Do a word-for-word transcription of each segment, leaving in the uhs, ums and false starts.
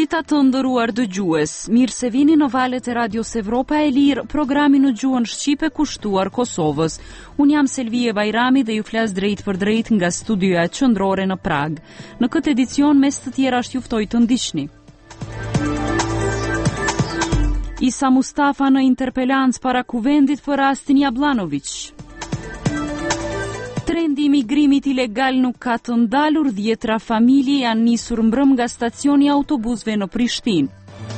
Mirëmëngjesa të nderuar dëgjues. Mirë se vini në valët e Radios Evropa e Lirë, programi në gjuhën shqipe kushtuar Kosovës. Unë jam Selvije Bajrami dhe ju flas drejt për drejt nga studioja qendrore në Prag. Në këtë edicion mes të tjera është juftoj të ndiqni. Isa Mustafa në interpelancë para kuvendit për rastin Jablanović. Trendi i migrimit ilegal nuk ka të ndalur, dhjetra familje janë nisur mbrëm nga stacioni autobusëve në Prishtinë.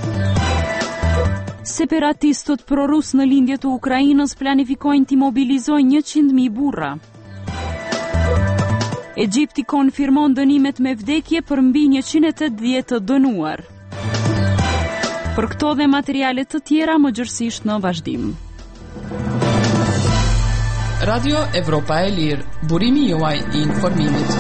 Separatistët prorus në lindje të Ukrainës planifikojnë të mobilizojnë njëqind mijë burra. Egjipti konfirmon dënimet me vdekje për mbi njëqind e tetëdhjetë të dënuar. Për këto dhe materiale të tjera më gjërësisht në vazhdim. Radio Evropa e Lirë, burimi juaj i informimit.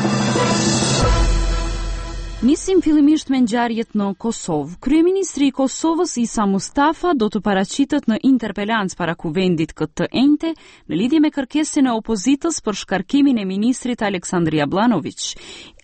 Nisim fillimisht me ngjarjet në Kosovë. Kryeministri i Kosovës Isa Mustafa do të paraqitet në interpelancë para kuvendit këtë të enjte në lidhje me kërkesën e opozitës për shkarkimin e ministrit Aleksandar Jablanović.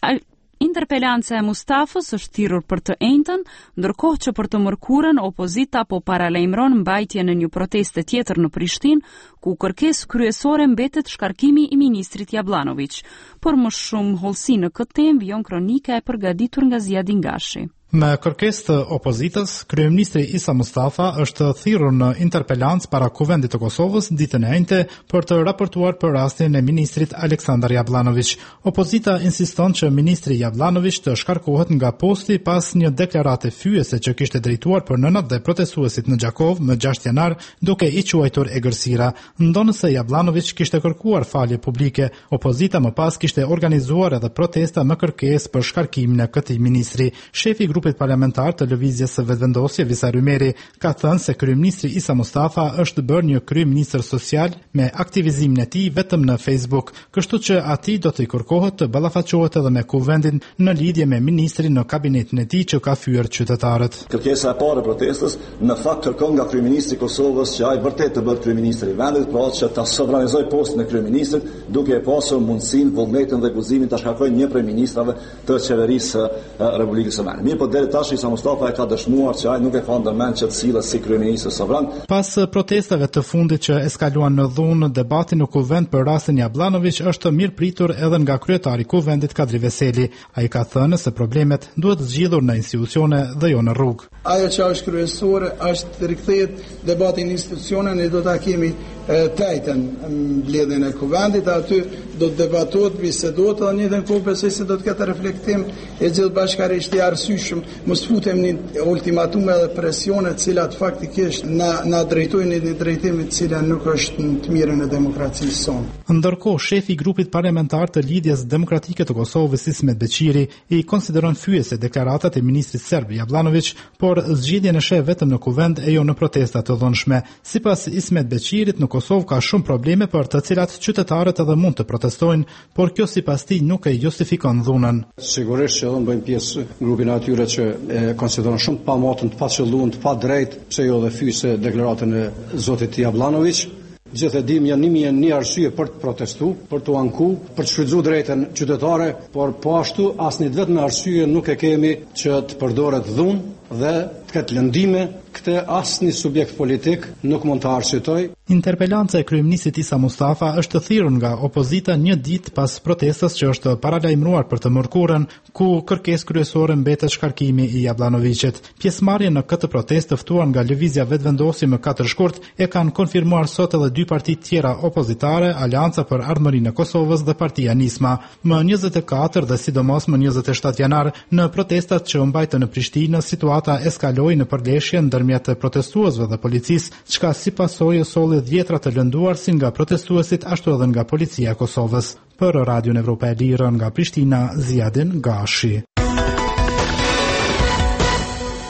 Interpelanca e Mustafës është thirrur për të enjtën, ndërkohë që për të mërkurën opozita po paralajmëron mbajtjen e një proteste tjetër në Prishtinë, ku kërkesë kryesore mbetet shkarkimi i ministrit Jablanović. Por më shumë hollësi në këtë temë vjen kronika e përgatitur nga Zjadin Gashi. Me kërkesë të opozitës, kryeministri Isa Mustafa është thirrur në interpelancë para kuvendit të Kosovës ditën e enjte për të raportuar për rastin e ministrit Aleksandar Jablanović. Opozita insiston që ministri Jablanović të shkarkohet nga posti pas një deklarate fyese që kishte drejtuar për nënat dhe protestuesit në Gjakov më gjashtë janar, duke i quajtur egërsira. Ndonë se Jablanović kishte kërkuar falje publike, opozita më pas kishte organizuar edhe protesta me kërkesë për shkarkimin e këtij ministri. Shefi grupit parlamentar të lëvizjes së vetëvendosje Visa Rymeri ka thënë se kryeministri Isa Mustafa është bërë një kryeministër social me aktivizimin e tij vetëm në Facebook, kështu që atij do të i kërkohet të ballafaqohet edhe me kuvendin në lidhje me ministrin në kabinetin e tij që ka fyer qytetarët. Kërkesa e parë e protestës në fakt kërkon nga kryeministri i Kosovës që ai vërtet të bëhet kryeministri i vendit, pra që ta sovranizojë postin e kryeministrit, duke e pasur mundësinë, vullnetin dhe guximin ta shkarkojë një prej ministrave të qeverisë së Republikës së Vendit. Po deri tash Isa Mustafa e ka dëshmuar që ai nuk e ka ndërmend që të sillet si kryeminist sovran. Pas protestave të fundit që eskaluan në dhunë, debati në kuvend për rastin Jablanović është mirë pritur edhe nga kryetari i kuvendit Kadri Veseli. Ai ka thënë se problemet duhet zgjidhur në institucione dhe jo në rrugë. Ajo që është kryesore është të rikthehet debati në institucione, ne do ta kemi tajtën mbledhjen e kuvendit, aty do të debatohet, bisedohet dhe njëtën kohë besoj se do të ketë reflektim e gjithë bashkërisht i arsyeshëm, mos futem në ultimatume dhe presione të cilat faktikisht na na drejtojnë në një drejtim i cili nuk është në të mirën e demokracisë sonë. Ndërkohë, shefi i grupit parlamentar të Lidhjes Demokratike të Kosovës Ismet Beqiri i konsideron fyese deklaratat e ministrit serb Jablanović, por zgjidhjen e sheh vetëm në kuvend e jo në protesta të dhunshme. Sipas Ismet Beqirit, në Kosovë ka shumë probleme për të cilat qytetarët edhe mund të protestojnë, por kjo sipas tij nuk e justifikon dhunën. Sigurisht që edhe bëjmë pjesë grupin atyre që e konsideron shumë të pamatën, të paqëlluar, të padrejtë, pse jo dhe fyse deklaratën e zotit Jablanović. Gjithë e dim janë një mijë një arsye për të protestu, për të anku, për të shfrytzuar drejtën qytetare, por po ashtu asnjë vetëm arsye nuk e kemi që të përdoret dhunë dhe të ketë lëndime, këtë asnjë subjekt politik nuk mund të arsyetoj. Interpelanca e kryeministit Isa Mustafa është thirrur nga opozita një ditë pas protestës që është paralajmëruar për të mërkurën, ku kërkesë kryesore mbetet shkarkimi i Jablanovićit. Pjesëmarrjen në këtë protestë të ftuar nga lëvizja vetëvendosje më katër shkurt e kanë konfirmuar sot edhe dy parti tjera opozitare, Alianca për Ardhmërinë e Kosovës dhe Partia Nisma. Më njëzet e katër dhe sidomos më njëzet e shtatë janar, në protestat që u mbajtën në Prishtinë, situata eskaloi në përleshje ndërmjet protestuesve dhe policisë, çka si pasojë solli dhjetra të lënduar si nga protestuesit ashtu edhe nga policia e Kosovës. Për Radion Evropa e Lirë nga Prishtina, Zjadin Gashi.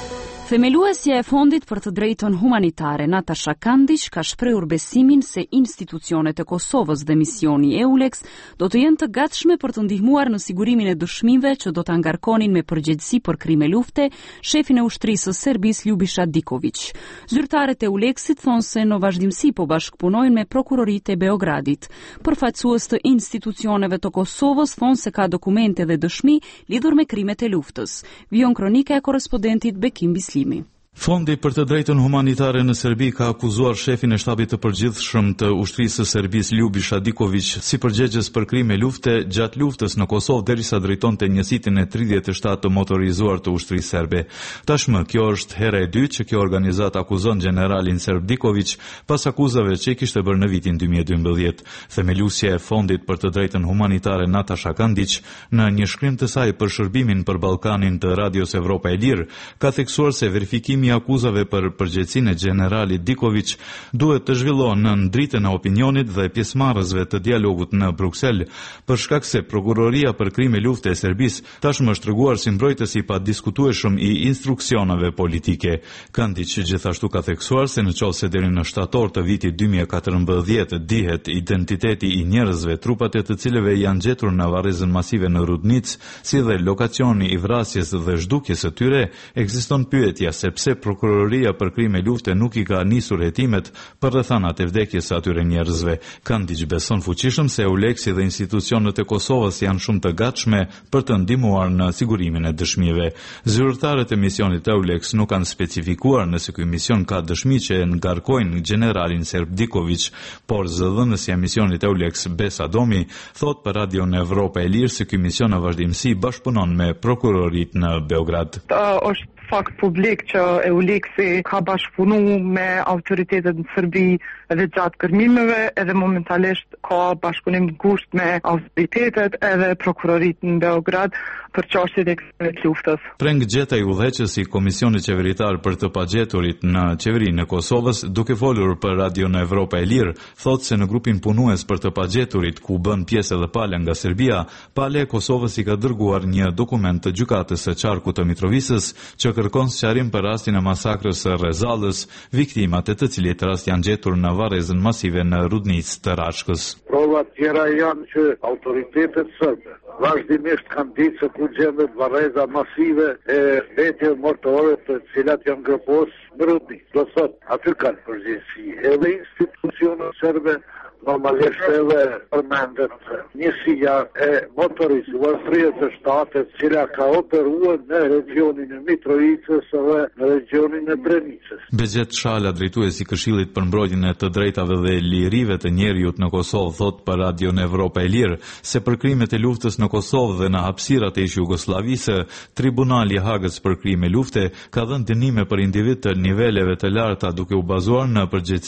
Themeluesja e fondit për të drejtën humanitare Natasha Kandić ka shprehur besimin se institucionet e Kosovës dhe misioni EULEX do të jenë të gatshme për të ndihmuar në sigurimin e dëshmive që do ta ngarkonin me përgjegjësi për krime lufte shefin e ushtrisë së Serbisë Ljubisha Diković. Zyrtarët e EULEX-it thonë se në vazhdimsi po bashkëpunojnë me prokuroritë e Beogradit. Përfaqësues të institucioneve të Kosovës thonë se ka dokumente dhe dëshmi lidhur me krimet e luftës. Vijon kronika e korrespondentit Bekim Bislimi. Fondi për të drejtën humanitare në Serbi ka akuzuar shefin e shtabit të përgjithshëm të ushtrisë së Serbisë Ljubisha Diković si përgjegjës për krime lufte gjatë luftës në Kosovë derisa drejtonte njësitin e tridhjetë e shtatë të motorizuar të ushtrisë serbe. Tashmë kjo është hera e dytë që kjo organizatë akuzon generalin serb Diković pas akuzave që i kishte bërë në vitin dy mijë e dymbëdhjetë. Themeluesja e fondit për të drejtën humanitare Natasha Kandić në një shkrim të saj për shërbimin për Ballkanin të Radios Evropa e Lirë ka theksuar se verifikimi i akuzave për përgjegjësinë e generalit Diković duhet të zhvillohen në dritën e opinionit dhe pjesëmarrësve të dialogut në Bruksel, për shkak se prokuroria për krime lufte e Serbisë tashmë është treguar si mbrojtës i padiskutueshëm i instruksioneve politike. Kandić gjithashtu ka theksuar se nëse deri në shtator të vitit dy mijë e katërmbëdhjetë dihet identiteti i njerëzve trupat e të cilëve janë gjetur në varrezën masive në Rudnicë, si dhe lokacioni i vrasjes dhe zhdukjes së tyre, ekziston pyetja se pse prokuroria për krime lufte nuk i ka nisur hetimet për rrethanat e vdekjes së atyre njerëzve. Kandić beson fuqishëm se EULEX-i dhe institucionet e Kosovës janë shumë të gatshme për të ndihmuar në sigurimin e dëshmive. Zyrtarët e misionit EULEX nuk kanë specifikuar nëse ky mision ka dëshmi që e ngarkojnë generalin serb Diković, por zëdhënësja e misionit EULEX Besa Domi thot për Radion Evropa e Lirë se ky mision në vazhdimsi bashkëpunon me prokuroritë në Beograd. Është fakt publik që EULEX-i ka bashkëpunu me autoritetet në Serbi edhe gjatë kërmimeve, edhe momentalisht ka bashkëpunim ngushtë me autoritetet edhe prokuroritë në Beograd për çështjet e krimeve të luftës. Preng Gjeta i udhëheqësi i Komisionit Qeveritar për të pagjeturit në qeverinë e Kosovës, duke folur për Radio në Evropa e Lirë, thotë se në grupin punues për të pagjeturit ku bën pjesë edhe Pala nga Serbia, Pala e Kosovës i ka dërguar një dokument të gjykatës së qarkut të Mitrovisës që kërkon sqarim për rastin e masakrës së Rezallës, viktimat e të cilit rast janë gjetur në varrezën masive në Rudnicë të Rashkës. Provat tjera janë që autoritetet serbe vazhdimisht kanë ditë se ku gjendet varreza masive e mbetje mortore të cilat janë ngërposur në Rudnicë. Do thotë, aty kanë përgjegjësi edhe institucionet serbe, normalisht edhe përmendet njësia e motorizuar tridhjetë e shtatë, e cila ka operuar në regionin e Mitrovicës dhe në regionin e Drenicës. Begjet Shala, drejtuesi i Këshillit për mbrojtjen e të drejtave dhe lirive të njerëzit në Kosovë, thot për Radio në Evropa e Lirë se për krimet e luftës në Kosovë dhe në hapësirat e Jugosllavisë, Tribunali i Hagës për krime lufte ka dhënë dënime për individ të niveleve të larta duke u bazuar në përgjegjësi